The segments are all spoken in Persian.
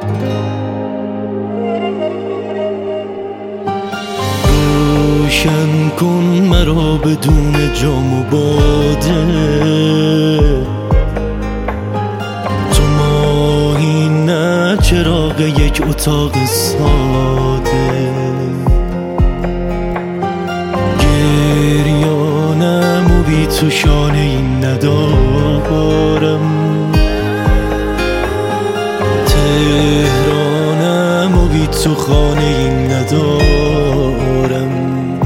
روشن کن مرا بدون جام و باده، تو ماهی نه چراغ یک اتاق ساده. گریانم و بی تو شانه این ندارم، تهرانم و بی تو خانه این ندارم.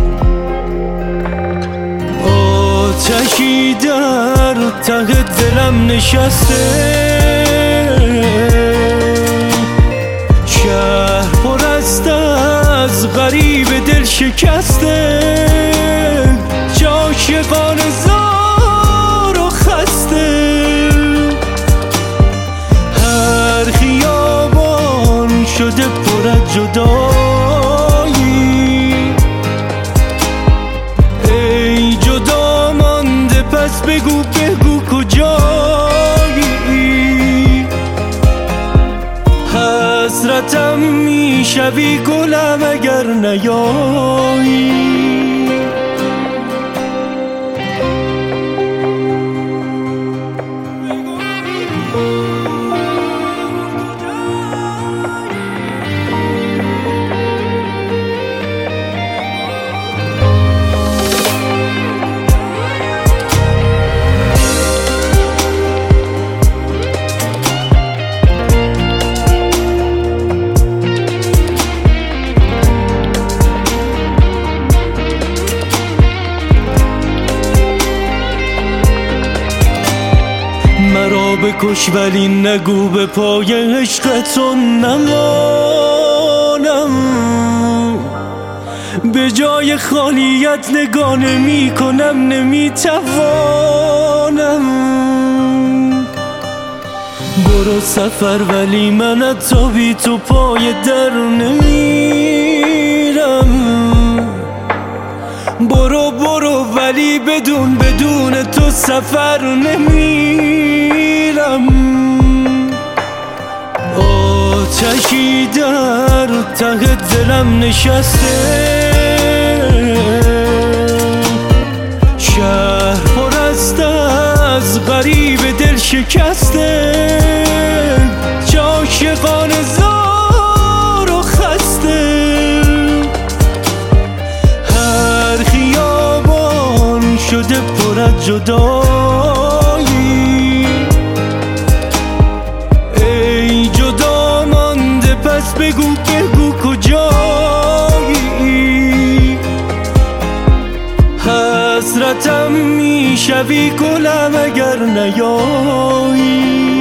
آتشی در ته دلم نشسته، شهر پر است از غریب دل شکسته، عاشقانه زار و خسته. هر خیابان شده پر از جدایی، ای جدا مانده پس بگو کجایی. حسرتم میشوی گلم اگر نیایی. مرا بکش ولی نگو به پای عشقتون نمانم، به جای خالیت نگاه نمی کنم نمیتوانم. برو سفر ولی من حتی بی تو پای در نمیرم. برو ولی بدون تو سفر نمیرم. آتشی در ته دلم نشسته، شهر پر است از غریب دل شکسته، عاشقانه زار و خسته. هر خیابان شده پر از جدایی، ای جدا مانده پس بگو کجایی. حسرتم میشوی گلم اگر نیایی.